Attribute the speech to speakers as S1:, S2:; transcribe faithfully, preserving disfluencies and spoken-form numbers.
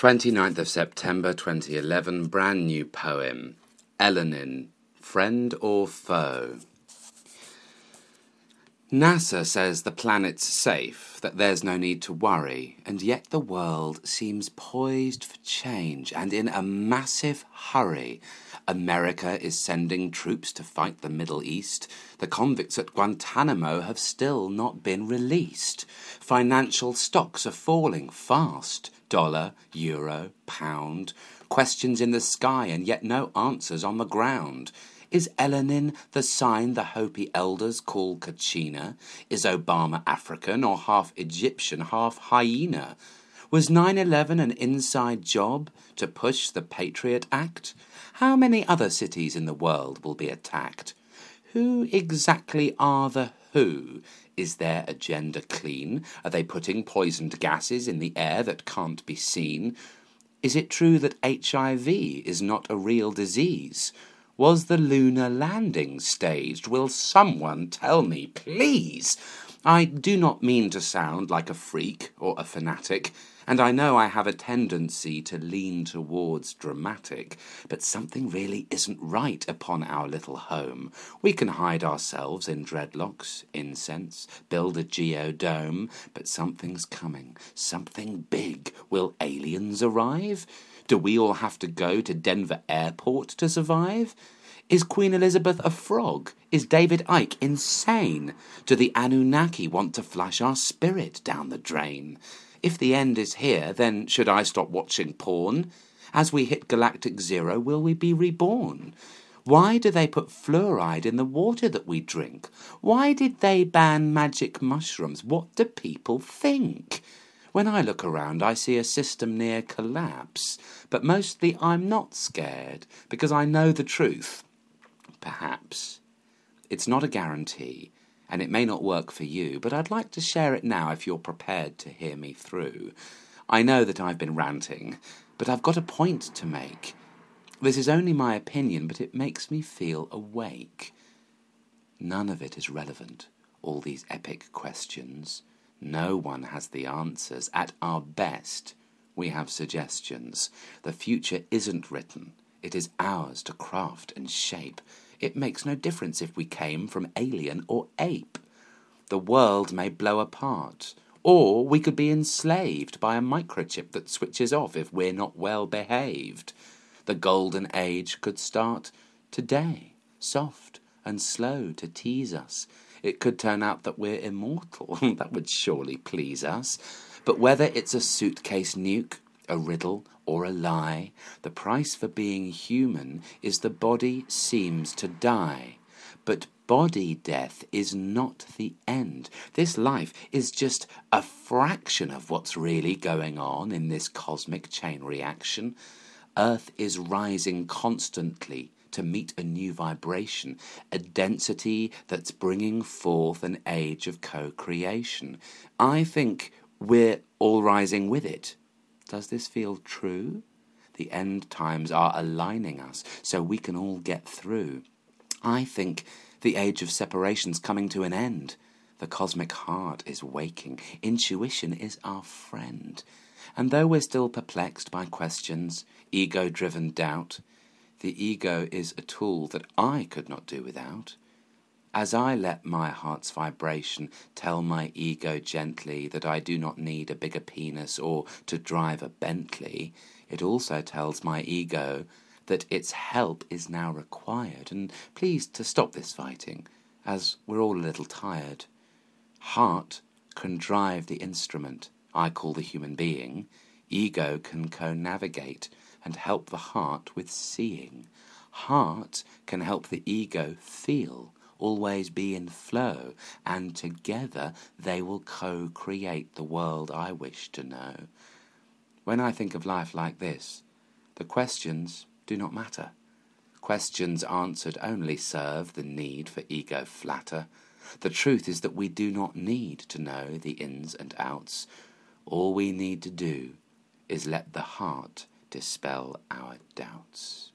S1: twenty-ninth of September twenty eleven, brand new poem, Elenin, Friend or Foe? NASA says the planet's safe, that there's no need to worry, and yet the world seems poised for change and in a massive hurry. America is sending troops to fight the Middle East. The convicts at Guantanamo have still not been released. Financial stocks are falling fast. Dollar, euro, pound. Questions in the sky and yet no answers on the ground. Is Elenin the sign the Hopi elders call Kachina? Is Obama African or half Egyptian, half hyena? Was nine eleven an inside job to push the Patriot Act? How many other cities in the world will be attacked? Who exactly are the who? Is their agenda clean? Are they putting poisoned gases in the air that can't be seen? Is it true that H I V is not a real disease? Was the lunar landing staged? Will someone tell me, please? I do not mean to sound like a freak or a fanatic, and I know I have a tendency to lean towards dramatic, but something really isn't right upon our little home. We can hide ourselves in dreadlocks, incense, build a geodome, but something's coming, something big. Will aliens arrive? Do we all have to go to Denver Airport to survive? Is Queen Elizabeth a frog? Is David Icke insane? Do the Anunnaki want to flush our spirit down the drain? If the end is here, then should I stop watching porn? As we hit galactic zero, will we be reborn? Why do they put fluoride in the water that we drink? Why did they ban magic mushrooms? What do people think? When I look around, I see a system near collapse, but mostly I'm not scared, because I know the truth. Perhaps. It's not a guarantee, and it may not work for you, but I'd like to share it now if you're prepared to hear me through. I know that I've been ranting, but I've got a point to make. This is only my opinion, but it makes me feel awake. None of it is relevant, all these epic questions. No one has the answers. At our best, we have suggestions. The future isn't written. It is ours to craft and shape. It makes no difference if we came from alien or ape. The world may blow apart, or we could be enslaved by a microchip that switches off if we're not well behaved. The golden age could start today, soft and slow to tease us. It could turn out that we're immortal. That would surely please us. But whether it's a suitcase nuke, a riddle, or a lie, the price for being human is the body seems to die. But body death is not the end. This life is just a fraction of what's really going on in this cosmic chain reaction. Earth is rising constantly to meet a new vibration, a density that's bringing forth an age of co-creation. I think we're all rising with it. Does this feel true? The end times are aligning us so we can all get through. I think the age of separation's coming to an end. The cosmic heart is waking. Intuition is our friend. And though we're still perplexed by questions, ego-driven doubt, the ego is a tool that I could not do without. As I let my heart's vibration tell my ego gently that I do not need a bigger penis or to drive a Bentley, it also tells my ego that its help is now required, and please to stop this fighting, as we're all a little tired. Heart can drive the instrument I call the human being. Ego can co-navigate and help the heart with seeing. Heart can help the ego feel, always be in flow, and together they will co-create the world I wish to know. When I think of life like this, the questions do not matter. Questions answered only serve the need for ego flatter. The truth is that we do not need to know the ins and outs. All we need to do is let the heart dispel our doubts.